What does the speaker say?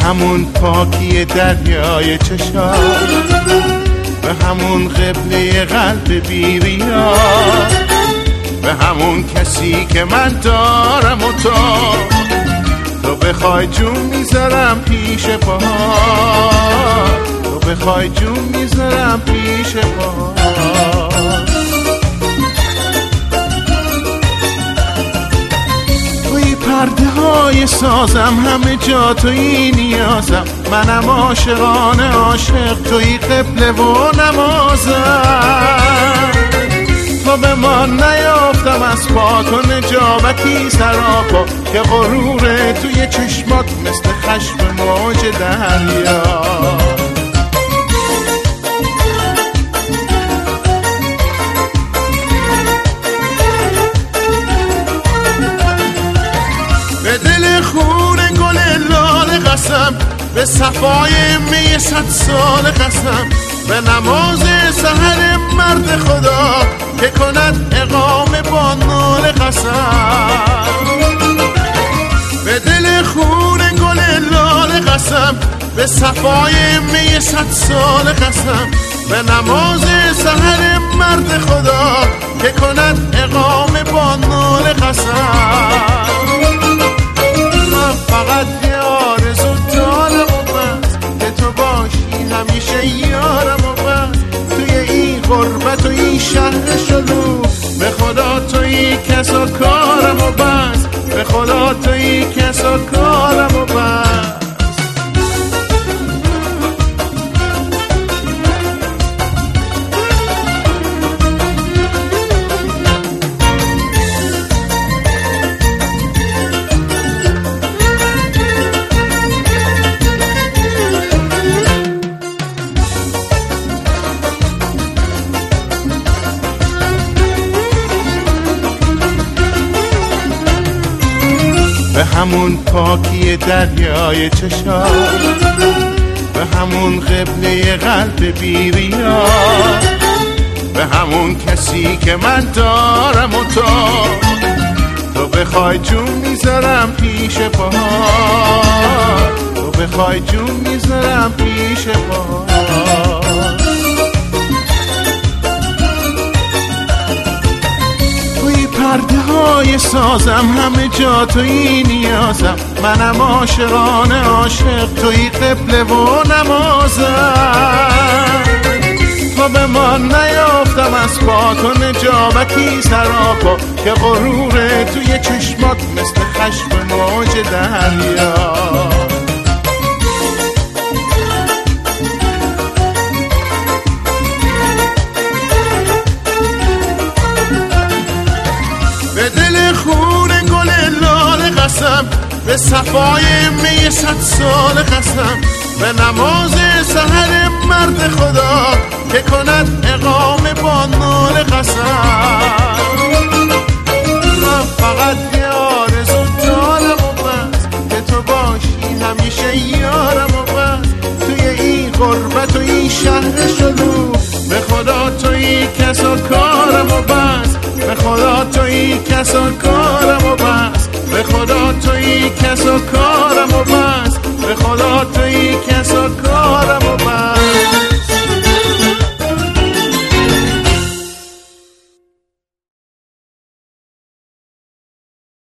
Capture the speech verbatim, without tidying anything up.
همون پاکی دریای چشات، به همون قبله قلب بیریا، به همون کسی که من دارم و تو تو بخوای جون میذارم پیش پاهات، تو بخوای جون میذارم پیش پاهات. توی پرده های سازم، همه جا توی نیازم، منم عاشقانه عاشق، توی قبله و نمازم. تو به ما نیافتم از پا، تو نجابتی سراپا که غروره توی چشمات مثل خشم موج دریا. به دل خون گل لاله قسم، به صفای می صد سال قسم، به نماز سحر مرد خدا که کند اقامه با نور قسم. به دل خون گل لاله قسم، به صفای می صد سال قسم، به نماز سحر مرد خدا که کند اقامه با نور قسم. من فقط یه آرزو دارم و بس، که تو باشی همیشه یارم و بس، توی این غربت و این شهر شلوغ، به خدا توی کس و کارم و بس، به خدا توی کس و کارم و بس. به همون پاکی دریای چشات، به همون قبله قلب بیریا، به همون کسی که من دارم و تو تو بخوای جون میذارم پیش پاهات، تو بخوای جون میذارم پیش پاهات. پرده های سازم، همه جا توی نیازم، منم عاشقانه عاشق، توی قبله و نمازم. تو به ما نیافتم از پا، تو نجابتی سراپا که غروره توی چشمات مثل خشم موج دریا. به دل خون گل لاله قسم، به صفای می صد سال قسم، به نماز سحر مرد خدا که کند اقامه با نور قسم. من فقط یه آرزو دارم و بس، که تو باشی همیشه یارم و بس، توی این غربت و این شهر شلوغ، به خدا توی کس و کارم و بس، به خدا توی کس و کارم و بس، به خدا توی کس و کارم.